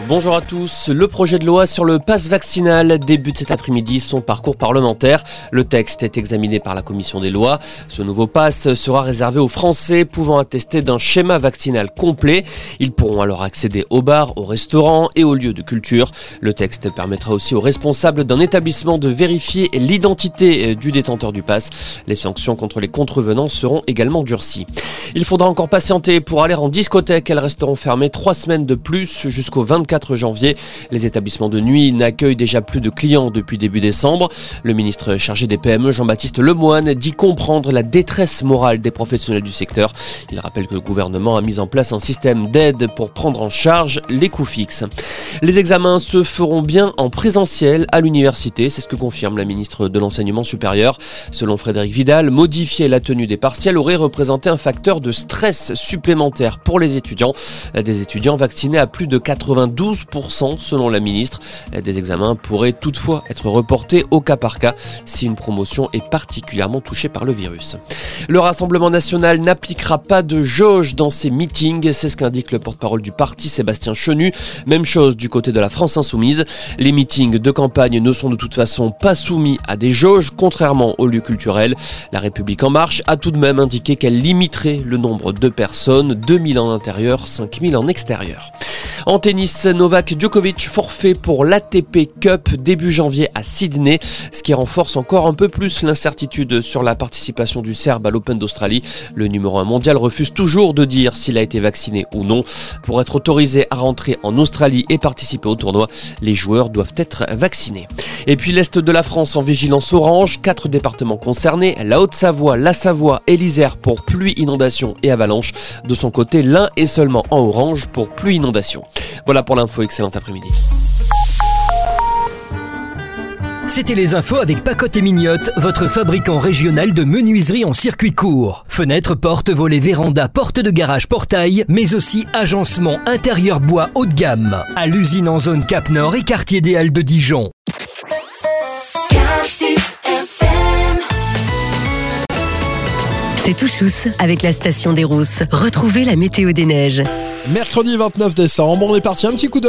Bonjour à tous. Le projet de loi sur le pass vaccinal débute cet après-midi son parcours parlementaire. Le texte est examiné par la commission des lois. Ce nouveau pass sera réservé aux Français pouvant attester d'un schéma vaccinal complet. Ils pourront alors accéder aux bars, aux restaurants et aux lieux de culture. Le texte permettra aussi aux responsables d'un établissement de vérifier l'identité du détenteur du pass. Les sanctions contre les contrevenants seront également durcies. Il faudra encore patienter pour aller en discothèque. Elles resteront fermées 3 semaines de plus jusqu'au 24 janvier. Les établissements de nuit n'accueillent déjà plus de clients depuis début décembre. Le ministre chargé des PME, Jean-Baptiste Lemoyne, dit comprendre la détresse morale des professionnels du secteur. Il rappelle que le gouvernement a mis en place un système d'aide pour prendre en charge les coûts fixes. Les examens se feront bien en présentiel à l'université, c'est ce que confirme la ministre de l'Enseignement supérieur. Selon Frédérique Vidal, modifier la tenue des partiels aurait représenté un facteur de stress supplémentaire pour les étudiants. Des étudiants vaccinés à plus de 92% selon la ministre. Des examens pourraient toutefois être reportés au cas par cas si une promotion est particulièrement touchée par le virus. Le Rassemblement national n'appliquera pas de jauge dans ses meetings, c'est ce qu'indique le porte-parole du parti, Sébastien Chenu. Même chose du côté de la France insoumise. Les meetings de campagne ne sont de toute façon pas soumis à des jauges, contrairement aux lieux culturels. La République en marche a tout de même indiqué qu'elle limiterait le nombre de personnes, 2000 en intérieur, 5000 en extérieur. En tennis, Novak Djokovic forfait pour l'ATP Cup début janvier à Sydney, ce qui renforce encore un peu plus l'incertitude sur la participation du Serbe à l'Open d'Australie. Le numéro 1 mondial refuse toujours de dire s'il a été vacciné ou non. Pour être autorisé à rentrer en Australie et participer au tournoi, les joueurs doivent être vaccinés. Et puis l'Est de la France en vigilance orange, 4 départements concernés, la Haute-Savoie, la Savoie et l'Isère pour pluie, inondation et avalanche. De son côté, l'Ain est seulement en orange pour pluie, inondation. Voilà pour l'info, excellent après-midi. C'était les infos avec Pacotte et Mignotte, votre fabricant régional de menuiserie en circuit court. Fenêtres, portes, volets, vérandas, portes de garage, portail, mais aussi agencement intérieur bois haut de gamme. À l'usine en zone Cap Nord et quartier des Halles de Dijon. C'est tout chousse avec la station des Rousses. Retrouvez la météo des neiges. Mercredi 29 décembre, on est parti un petit coup d'œil